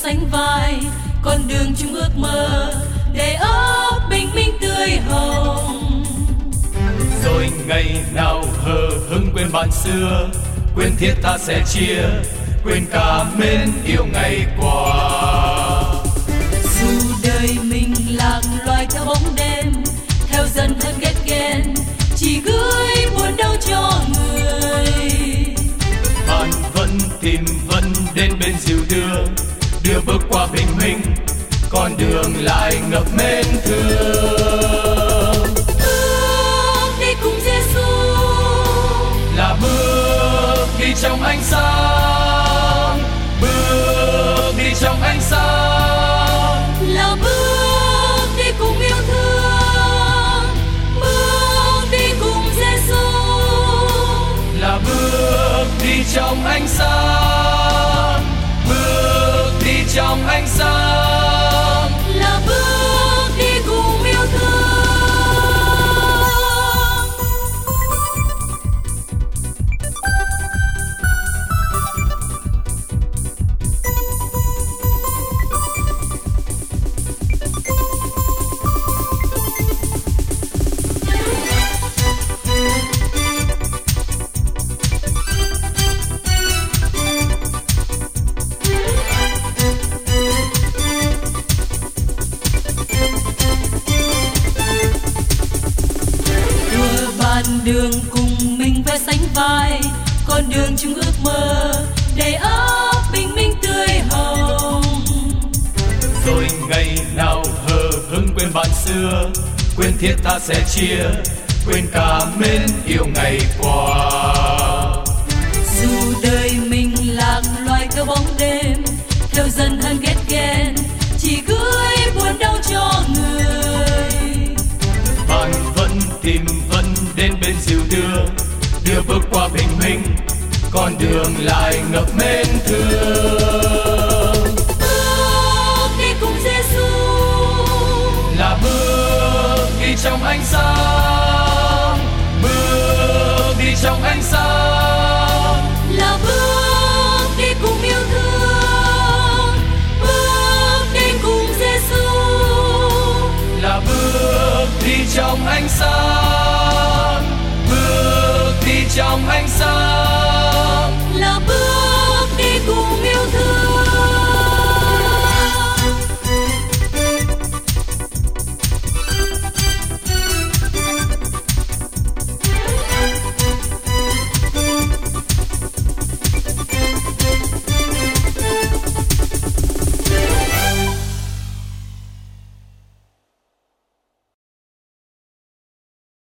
sánh vai, con đường chung ước mơ để ấp bình minh tươi hồng. Rồi ngày nào hờ hững quên bạn xưa, quên thiết tha sẻ chia, quên cả mến yêu ngày qua. Dù đời mình lạc loài theo bóng đêm, theo dần thân ghét ghen, chỉ gửi buồn đau cho người. Bạn vẫn tìm vẫn đến bên dìu đưa bước qua bình minh, con đường lại ngập mến thương. Bước đi cùng Giêsu là bước đi trong ánh sáng, bước đi trong ánh sáng, là bước đi cùng yêu thương, bước đi cùng Giêsu là bước đi trong ánh sáng, bước đi trong ánh sáng, là bước đi cùng yêu thương. Đường cùng mình vai sánh vai, con đường chung ước mơ đầy ấp bình minh tươi hồng. Rồi ngày nào hờ hững quên bạn xưa, quên thiết tha sẻ chia, quên cả mến yêu ngày qua. Dù đời mình lạc loài theo bóng đêm, theo dần thân ghét ghen, chỉ gửi buồn đau cho người. Bạn vẫn tìm vẫn đến bên dìu đưa bước qua bình minh, con đường lại ngập mến thương. Bước đi cùng Giêsu là bước đi trong ánh sáng, bước đi trong ánh sáng, là bước đi cùng yêu thương, bước đi cùng Giêsu là bước đi trong ánh sáng, bước đi trong ánh sáng, là bước đi cùng yêu thương.